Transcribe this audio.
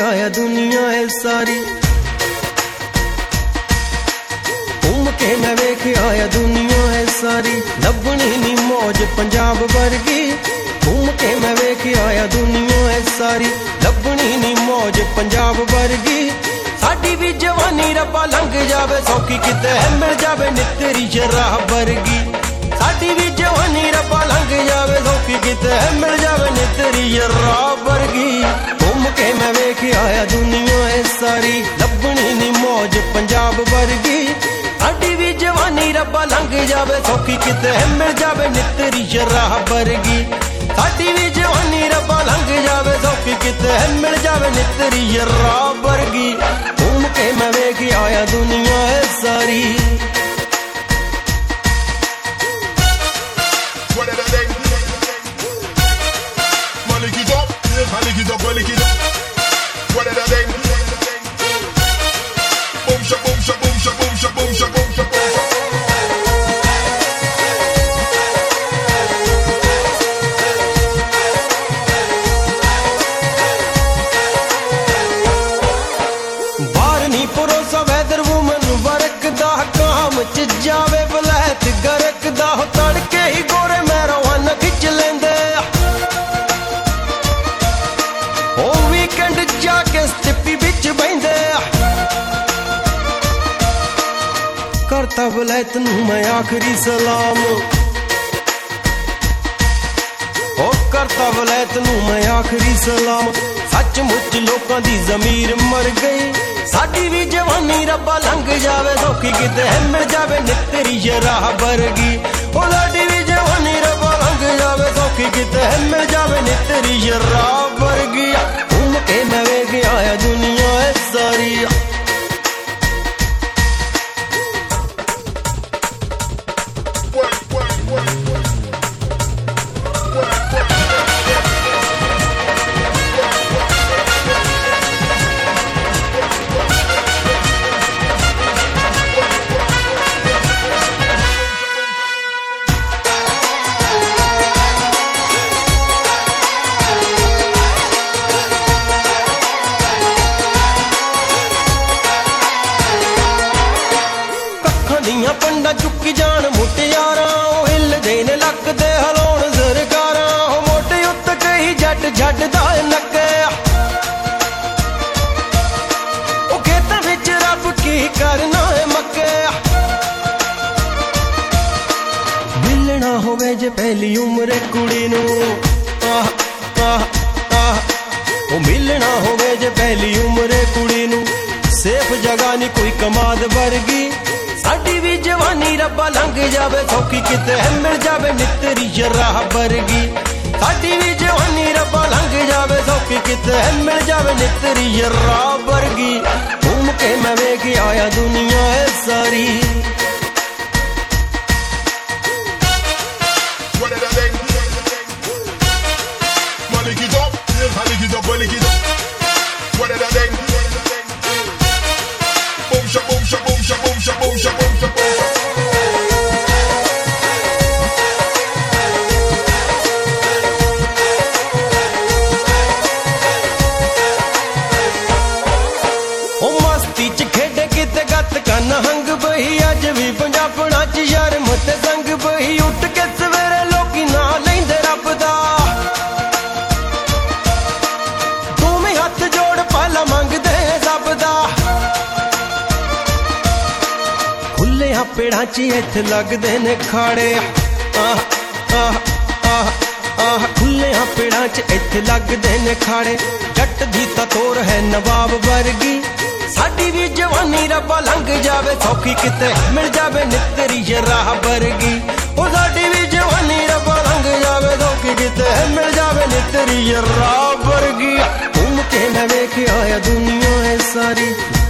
आया दुनिया है सारी, घूम के मैं वेख आया दुनिया है सारी। लभनी नी मौज पंजाब वर्गी, घूम के मैं वेख आया दुनिया है सारी। लभनी नी मौज पंजाब वर्गी, साडी भी जवानी रब्बा लंघ जावे सौखी किते मिल जावे नितरी शराह वर्गी। साडी भी जवानी रब्बा लंघ जावे सौखी किते मिल जावे नितरी शराह वर्गी। घूम के मैं वेख आया दुनिया है सारी, लभनी नी मौज पंजाब वर्गी। साडी भी जवानी रब्बा लंघ जावे सौखी किते मिल जावे नितरी शराह वर्गी। साडी भी जवानी रब्बा लंघ जावे सौखी किते मिल जावे नितरी शराह वर्गी। घूम के मैं वेख आया दुनिया है सारी। जावे बलैत गरकदा हो तड़के ही गोरे मैरों हन खिच लेंदे। ओ वीकेंड जाके स्टिपी बिच बहिंदे। करता बलैत नूं मैं आखिरी सलाम, ओ करता बलैत नूं मैं आखिरी सलाम। सचमुच लोकां दी ज़मीर मर गई, साडी भी जवानी रब्बा लंघ जावे सौखी किते मिल जावे नितरी शराह वर्गी। ओ साडी भी जवानी रब्बा लंघ जावे सौखी किते मिल जावे नितरी शराह वर्गी। घूम के मैं वेख आया दुनिया है सारी। पंडा चुकी जान मुटियारा हिलदे ने लकदे हलाउण सरकारा। मोटे उत्त कई जट छड्डदा नक्के, ओ खेत विच रब की करना है मक्के। मिलना होवे जे पहली उम्र कुड़ी नूं, ओ मिलना होवे जे पहली उम्र कुड़ी नूं। सेफ जगह नी कोई कमाद वर्गी, साडी भी जवानी रब्बा लंघ जावे सौखी किते मिल जावे नितरी शराह वर्गी। साडी भी जवानी रब्बा लंघ जावे सौखी किते मिल जावे नितरी शराह वर्गी। घूम के मैं वेख आया दुनिया है सारी। नहंग बही अज भी पंजाबणा च शर्म ते संग बही। उठ के सवेरे लोकी ना लैंदे रब दा, दोवें हथ जोड़ पाला मंगदे सब दा। खुले पेड़ां च इत्थे लगदे ने खाड़े, खुले पेड़ां च इत्थे लगदे ने खाड़े। जट दी तां तोर है नवाब वर्गी, साडी भी जवानी रब्बा लंघ जावे सौखी किते मिल जावे नितरी शराह वर्गी। ओ साडी भी जवानी रब्बा लंघ जावे सौखी किते मिल जावे नितरी शराह वर्गी। घूम के मैं वेख आया दुनिया है सारी।